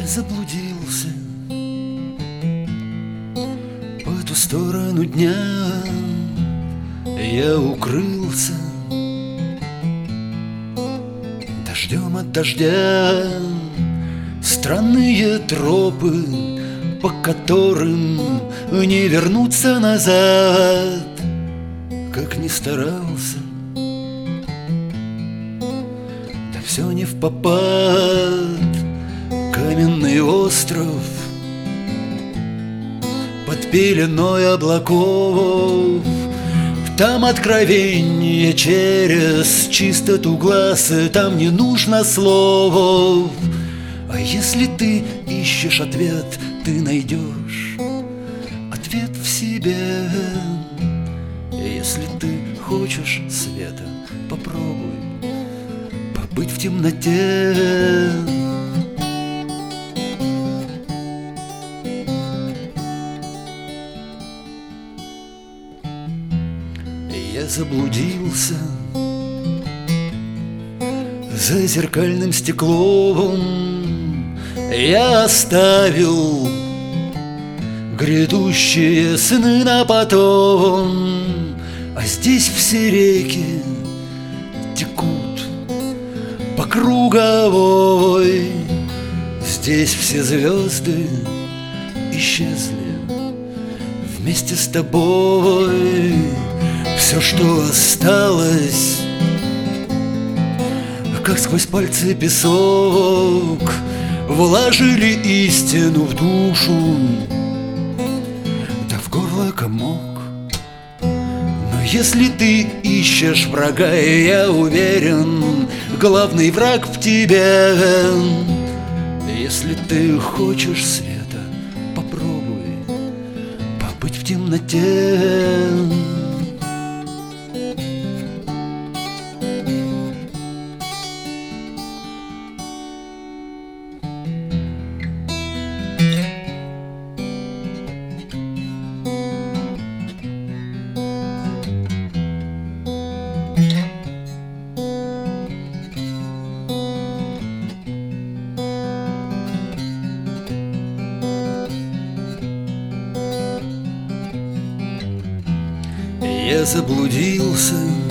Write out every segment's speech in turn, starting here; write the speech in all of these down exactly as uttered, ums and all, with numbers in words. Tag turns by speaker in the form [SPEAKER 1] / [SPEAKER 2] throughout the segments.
[SPEAKER 1] заблудился по ту сторону дня, я укрылся дождем от дождя. Странные тропы, по которым не вернуться назад, как ни старался, да все не впопад. Каменный остров под пеленой облаков, там откровение через чистоту глаз, и там не нужно слов. А если ты ищешь ответ, ты найдешь ответ в себе. Если ты хочешь света, попробуй побыть в темноте. Я заблудился за зеркальным стеклом, я оставил грядущие сны на потом. А здесь все реки текут по круговой, здесь все звезды исчезли вместе с тобой. Все, что осталось, как сквозь пальцы песок, вложили истину в душу, да в горло комок. Но если ты ищешь врага, я уверен, главный враг в тебе. Если ты хочешь света, попробуй побыть в темноте. Я заблудился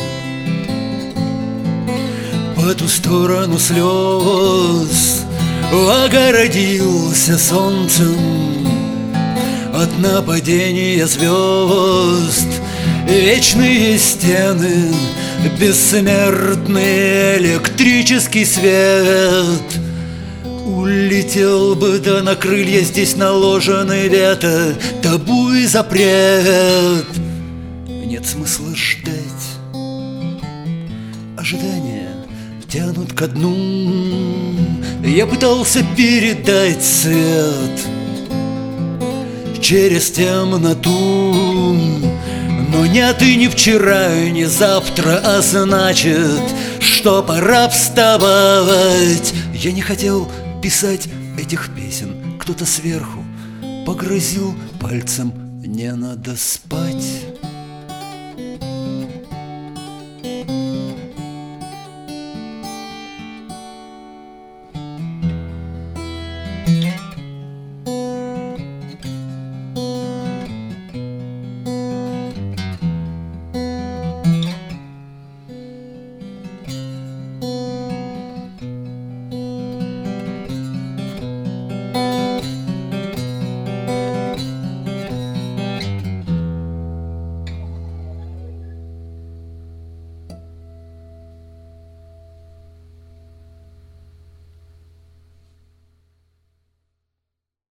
[SPEAKER 1] по ту сторону слез, огородился солнцем от нападения звезд. Вечные стены, бессмертный электрический свет. Улетел бы, да на крылья здесь наложены вето, табу и запрет. Нет смысла ждать, ожидания тянут ко дну. Я пытался передать свет через темноту, но нет и не вчера, и не завтра, а значит, что пора вставать. Я не хотел писать этих песен, кто-то сверху погрозил пальцем: не надо спать.